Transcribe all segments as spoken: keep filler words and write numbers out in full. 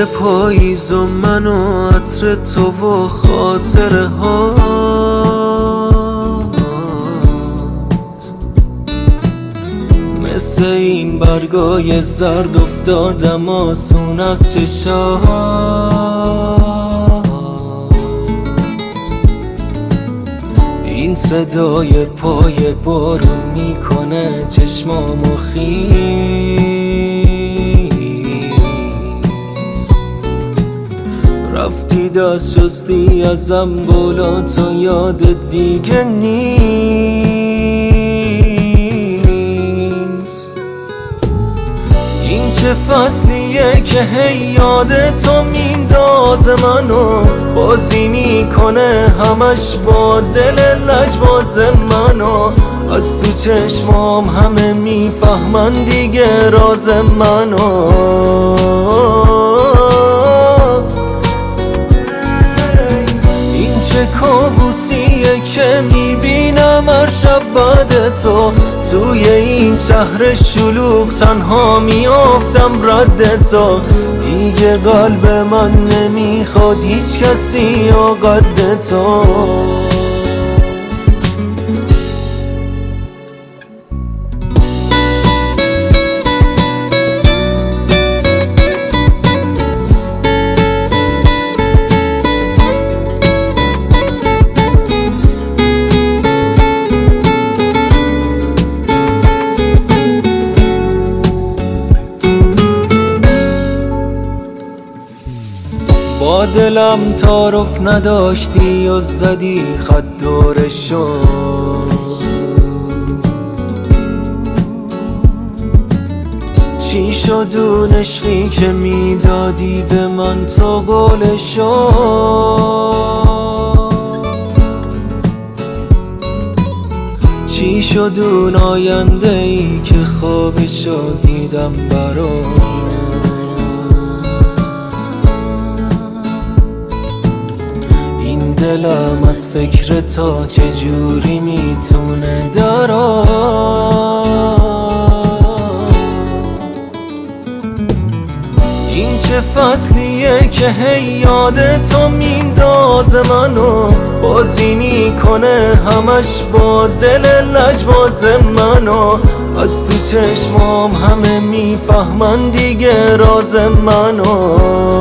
دل پاییز و من و عطر تو و خاطره ها، مثل این برگای زرد افتادم آسون از چشات. این صدای پای بارون میکنه چشمامو خیس. رفتی دست شستی ازم بالا تا یاد دیگه نیست. این چه فصلیه که هی یاد تو میندازه منو، بازی میکنه همش با دل لجباز منو. از تو چشمام همه میفهمن دیگه راز منو. این چه کابوسیه که میبینم هر شب بعد تو، توی این شهر شلوغ تنها میافتم رد تو. دیگه قلب من نمیخواد هیچ کسی یا قد تو. با دلم تعارف نداشتی و زدی خط دورشو. چی شد اون عشقی که میدادی به من تو قولشو؟ چی شد اون آینده ای که خوابشو دیدم برات؟ دلم از فکر تو چجوری میتونه درا. این چه فصلیه که هی یاد تو میندازه منو، بازی میکنه همش با دل لجباز منو. از تو چشمام همه میفهمن دیگه راز منو.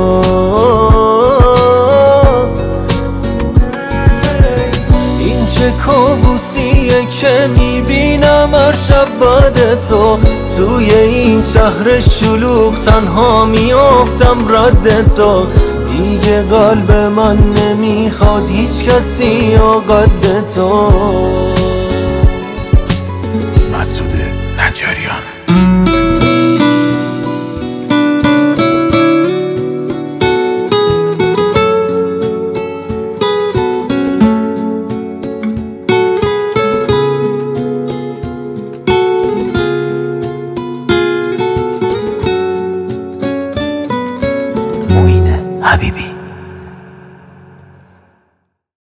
چه کابوسیه که میبینم هر شب بعد تو، توی این شهر شلوغ تنها میافتم رد تو. دیگه قلب من نمیخواد هیچ کسی یا قد تو. مسعود نجاریان.